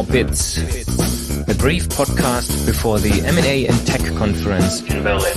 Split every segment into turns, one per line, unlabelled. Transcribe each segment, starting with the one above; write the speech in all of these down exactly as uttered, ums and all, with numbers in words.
Bits, a brief podcast before the M and A and Tech conference in Berlin.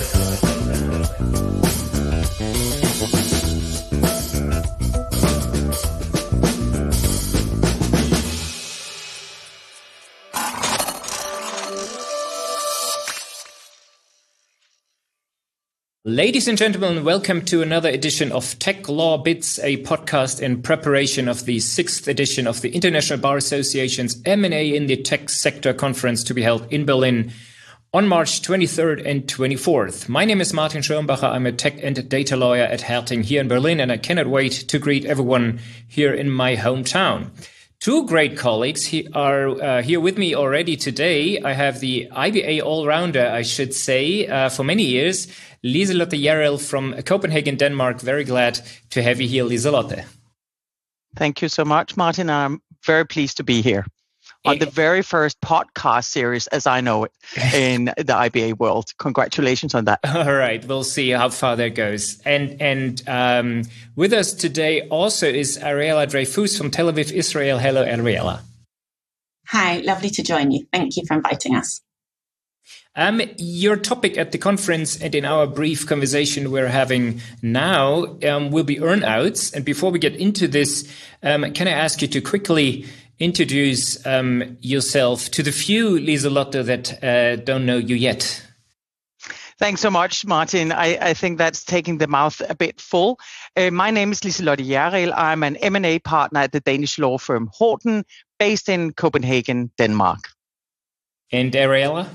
Ladies and gentlemen, welcome to another edition of Tech Law Bits, a podcast in preparation of the sixth edition of the International Bar Association's M and A in the Tech Sector Conference to be held in Berlin on March twenty-third and twenty-fourth. My name is Martin Schirmbacher. I'm a tech and data lawyer at Herting here in Berlin, and I cannot wait to greet everyone here in my hometown. Two great colleagues he are uh, here with me already today. I have the I B A all-rounder, I should say, uh, for many years, Liselotte Jarel from Copenhagen, Denmark. Very glad to have you here, Liselotte.
Thank you so much, Martin. I'm very pleased to be here on the very first podcast series, as I know it, in the I B A world. Congratulations on that.
All right, we'll see how far that goes. And and um, with us today also is Ariella Dreyfus from Tel Aviv, Israel. Hello, Ariella.
Hi, lovely to join you. Thank you for inviting us.
Um, your topic at the conference and in our brief conversation we're having now um, will be earnouts. And before we get into this, um, can I ask you to quickly introduce um, yourself to the few, Liselotte, that uh, don't know you yet?
Thanks so much, Martin. I, I think that's taking the mouth a bit full. Uh, my name is Liselotte Jarel. I'm an M and A partner at the Danish law firm Horten, based in Copenhagen, Denmark.
And Ariella?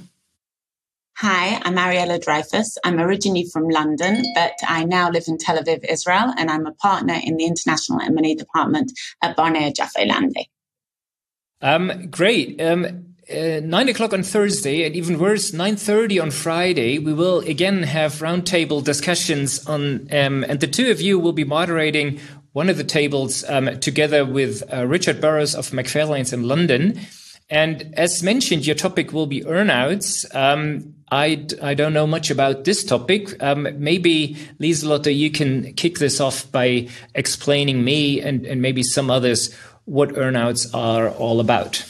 Hi, I'm Ariella Dreyfus. I'm originally from London, but I now live in Tel Aviv, Israel, and I'm a partner in the International M and A department at Barnea Jaffe Lande.
Um, great. Um, uh, nine o'clock on Thursday, and even worse, nine thirty on Friday, we will again have roundtable discussions on, um, and the two of you will be moderating one of the tables um, together with uh, Richard Burrows of Macfarlane's in London. And as mentioned, your topic will be earnouts. Um, I, I don't know much about this topic. Um, maybe, Liselotte, you can kick this off by explaining me and, and maybe some others what earnouts are all about.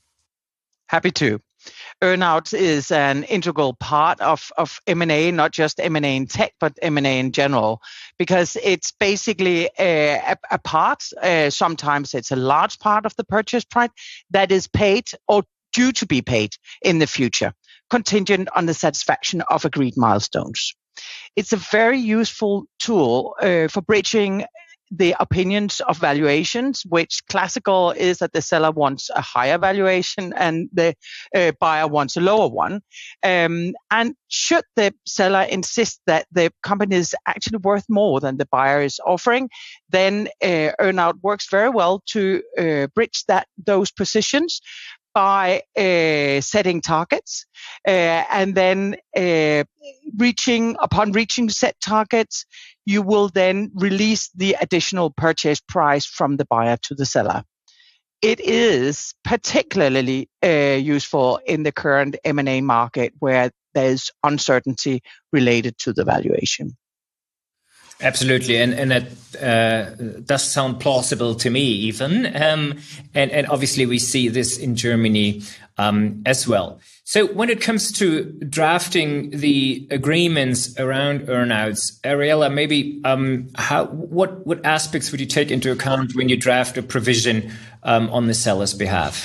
Happy to. Earnout is an integral part of, of M and A, not just M and A in tech, but M and A in general, because it's basically a, a, a part, uh, sometimes it's a large part of the purchase price that is paid or due to be paid in the future, contingent on the satisfaction of agreed milestones. It's a very useful tool uh, for bridging the opinions of valuations, which classical is that the seller wants a higher valuation and the uh, buyer wants a lower one. Um, and should the seller insist that the company is actually worth more than the buyer is offering, then uh, earnout works very well to uh, bridge that those positions by uh, setting targets uh, and then uh, reaching upon reaching set targets, you will then release the additional purchase price from the buyer to the seller. It is particularly uh, useful in the current M and A market where there's uncertainty related to the valuation.
Absolutely, and and that uh, does sound plausible to me, even. Um, and and obviously, we see this in Germany um, as well. So, when it comes to drafting the agreements around earnouts, Ariella, maybe um, how what what aspects would you take into account when you draft a provision um, on the seller's behalf?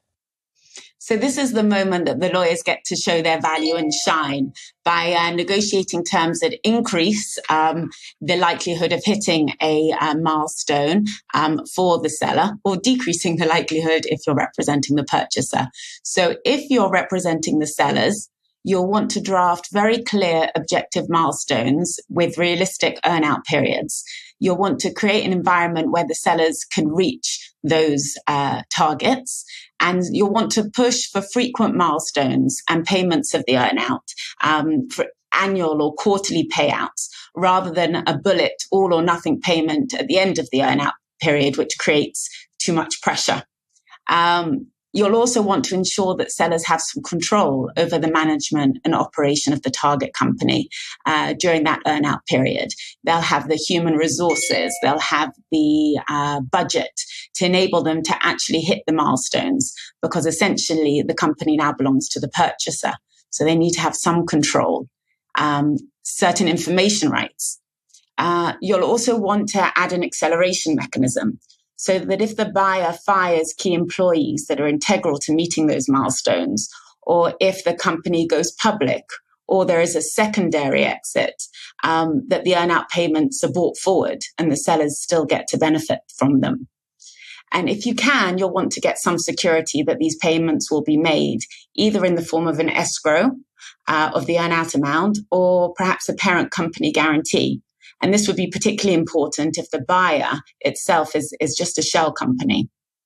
So this is the moment that the lawyers get to show their value and shine by uh, negotiating terms that increase um, the likelihood of hitting a uh, milestone um, for the seller, or decreasing the likelihood if you're representing the purchaser. So if you're representing the sellers, you'll want to draft very clear objective milestones with realistic earnout periods. You'll want to create an environment where the sellers can reach those uh, targets. And you'll want to push for frequent milestones and payments of the earnout um, for annual or quarterly payouts, rather than a bullet all or nothing payment at the end of the earnout period, which creates too much pressure. Um, You'll also want to ensure that sellers have some control over the management and operation of the target company uh, during that earnout period. They'll have the human resources, they'll have the uh, budget to enable them to actually hit the milestones, because essentially the company now belongs to the purchaser. So they need to have some control, um, certain information rights. Uh, you'll also want to add an acceleration mechanism so that if the buyer fires key employees that are integral to meeting those milestones, or if the company goes public, or there is a secondary exit, um, that the earnout payments are brought forward and the sellers still get to benefit from them. And if you can, you'll want to get some security that these payments will be made either in the form of an escrow uh, of the earnout amount, or perhaps a parent company guarantee. And this would be particularly important if the buyer itself is, is just a shell company.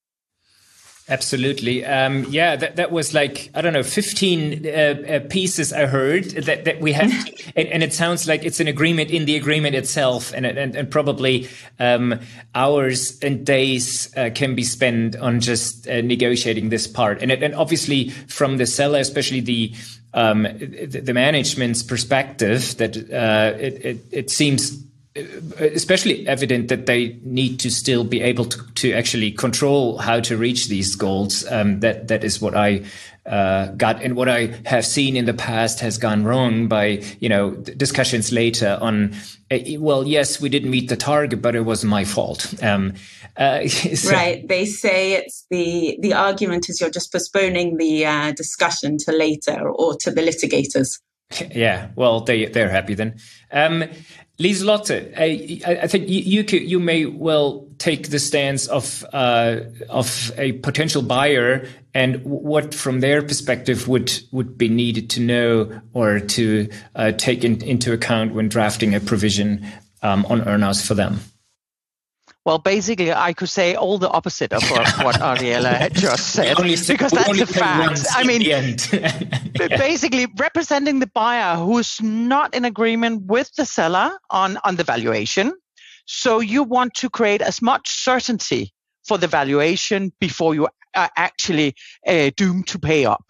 Absolutely. Um, yeah, that, that was like, I don't know, fifteen uh, uh, pieces I heard that, that we have. and, and it sounds like it's an agreement in the agreement itself. And, and, and probably um, hours and days uh, can be spent on just uh, negotiating this part. And, and obviously from the seller, especially the um, the, the management's perspective, that uh, it, it, it seems especially evident that they need to still be able to, to actually control how to reach these goals. Um, that that is what I uh, got, and what I have seen in the past has gone wrong by you know discussions later on. Uh, well, yes, we didn't meet the target, but it wasn't my fault. Um, uh, so,
right? They say it's the the argument is you're just postponing the uh, discussion to later or to the litigators.
Yeah, well, they they're happy then. Um, Lieselotte, I, I think you, you could, you may well take the stance of uh, of a potential buyer, and what from their perspective would would be needed to know or to uh, take in, into account when drafting a provision um, on earnouts for them.
Well, basically, I could say all the opposite of what, what Ariella had just said,
only,
because that's a fact. I mean,
yeah.
basically representing the buyer who's not in agreement with the seller on, on the valuation. So you want to create as much certainty for the valuation before you are actually uh, doomed to pay up.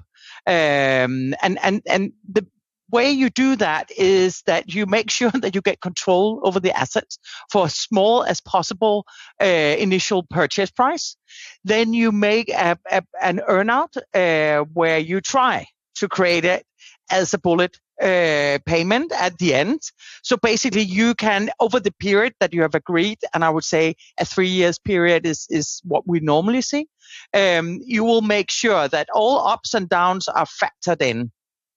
Um, and, and, and the way you do that is that you make sure that you get control over the assets for as small as possible uh, initial purchase price. Then you make a, a, an earnout uh, where you try to create it as a bullet uh, payment at the end. So basically you can, over the period that you have agreed, and I would say a three years period is, is what we normally see, um, you will make sure that all ups and downs are factored in.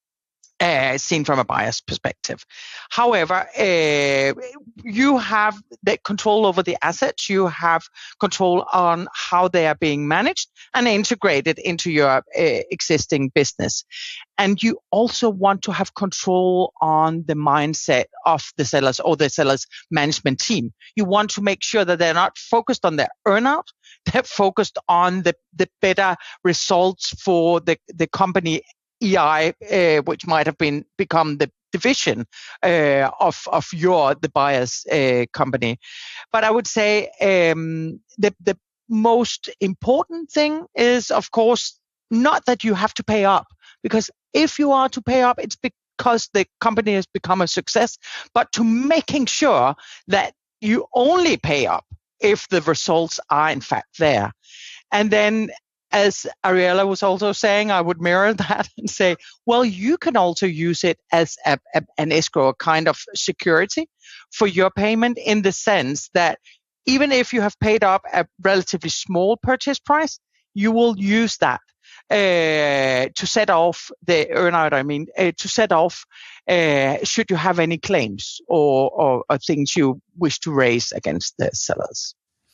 Uh, seen from a buyer's perspective. However, uh, you have the control over the assets, you have control on how they are being managed and integrated into your uh, existing business. And you also want to have control on the mindset of the sellers or the seller's management team. You want to make sure that they're not focused on their earnout, they're focused on the, the better results for the, the company E I, uh, which might have been become the division uh, of of your the buyer's uh, company. But I would say um, the the most important thing is, of course, not that you have to pay up, because if you are to pay up, it's because the company has become a success. But to making sure that you only pay up if the results are in fact there, and then, as Ariella was also saying, I would mirror that and say, well, you can also use it as a, a, an escrow, a kind of security for your payment, in the sense that even if you have paid up a relatively small purchase price, you will use that uh, to set off the earnout, I mean, uh, to set off uh, should you have any claims or, or, or things you wish to raise against the sellers.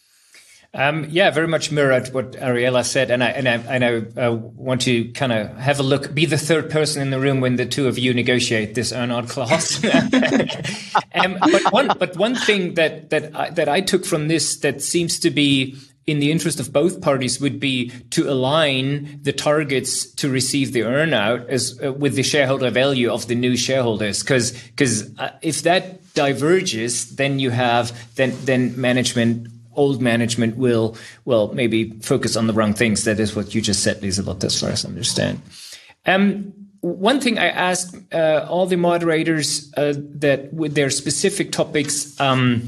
Um, yeah, very much mirrored what Ariella said, and I and I, and I uh, want to kind of have a look, be the third person in the room when the two of you negotiate this earnout clause. um, but one, but one thing that that I, that I took from this that seems to be in the interest of both parties would be to align the targets to receive the earnout as uh, with the shareholder value of the new shareholders, because because uh, if that diverges, then you have then then management. Old management will, well, maybe focus on the wrong things. That is what you just said, Lieselotte, as far as I understand. Um, one thing I asked uh, all the moderators uh, that with their specific topics um,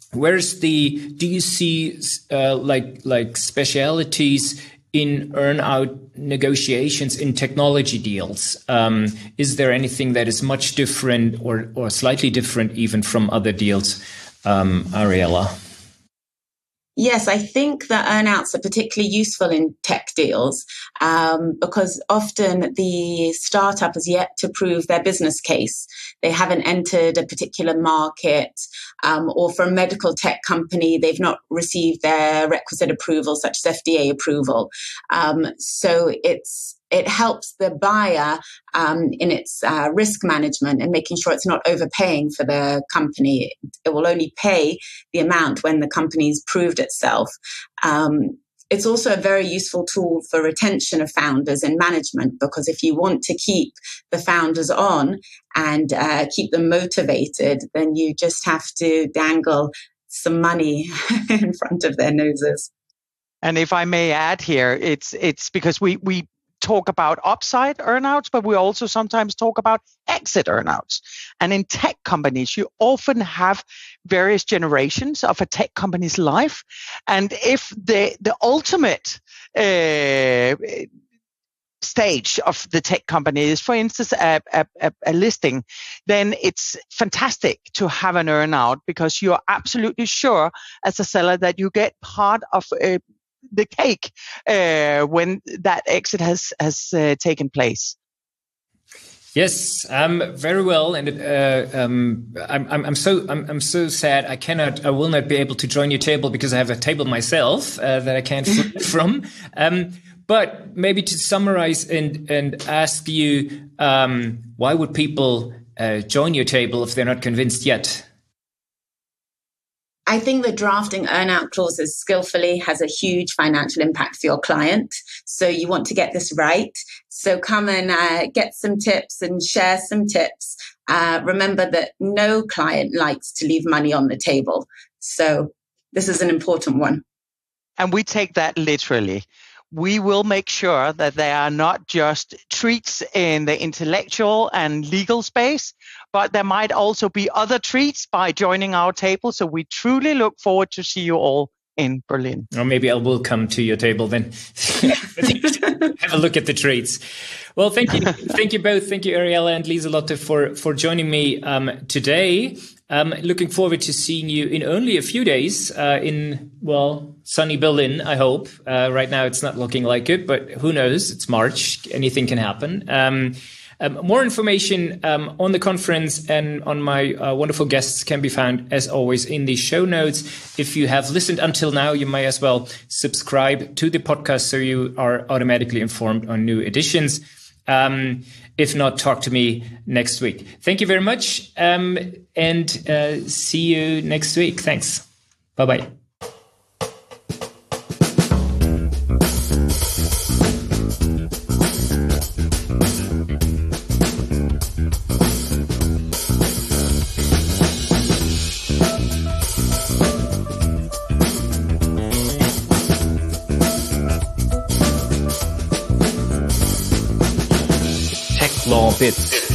where's the, do you see uh, like like specialities in earn-out negotiations in technology deals? Um, is there anything that is much different or or slightly different even from other deals, um, Ariella?
Yes, I think that earnouts are particularly useful in tech deals um, because often the startup has yet to prove their business case. They haven't entered a particular market, um, or for a medical tech company, they've not received their requisite approval, such as F D A approval. Um, so it's It helps the buyer um, in its uh, risk management and making sure it's not overpaying for the company. It will only pay the amount when the company's proved itself. Um, it's also a very useful tool for retention of founders and management, because if you want to keep the founders on and uh, keep them motivated, then you just have to dangle some money in front of their noses.
And if I may add here, it's it's because we we talk about upside earnouts, but we also sometimes talk about exit earnouts. And in tech companies, you often have various generations of a tech company's life. And if the the ultimate uh, stage of the tech company is, for instance, a, a, a listing, then it's fantastic to have an earnout, because you're absolutely sure as a seller that you get part of a the cake uh, when that exit has has uh, taken place.
Yes, um, very well, and uh, um, I'm, I'm I'm so I'm I'm so sad. I cannot, I will not be able to join your table because I have a table myself uh, that I can't flip from. Um, but maybe to summarize and and ask you, um, why would people uh, join your table if they're not convinced yet?
I think that drafting earnout clauses skillfully has a huge financial impact for your client. So you want to get this right. So come and uh, get some tips and share some tips. Uh, remember that no client likes to leave money on the table. So this is an important one.
And we take that literally. We will make sure that they are not just treats in the intellectual and legal space, but there might also be other treats by joining our table. So we truly look forward to see you all in Berlin.
Or maybe I will come to your table then. Have a look at the treats. Well, thank you. Thank you both. Thank you, Ariella and Lieselotte, for, for joining me um, today. Um, looking forward to seeing you in only a few days uh, in, well, sunny Berlin, I hope. Uh, right now it's not looking like it, but who knows? It's March. Anything can happen. Um, um, more information um, on the conference and on my uh, wonderful guests can be found, as always, in the show notes. If you have listened until now, you may as well subscribe to the podcast so you are automatically informed on new editions. Um, if not, talk to me next week. Thank you very much, um, and uh, see you next week. Thanks. Bye-bye. Law Bits.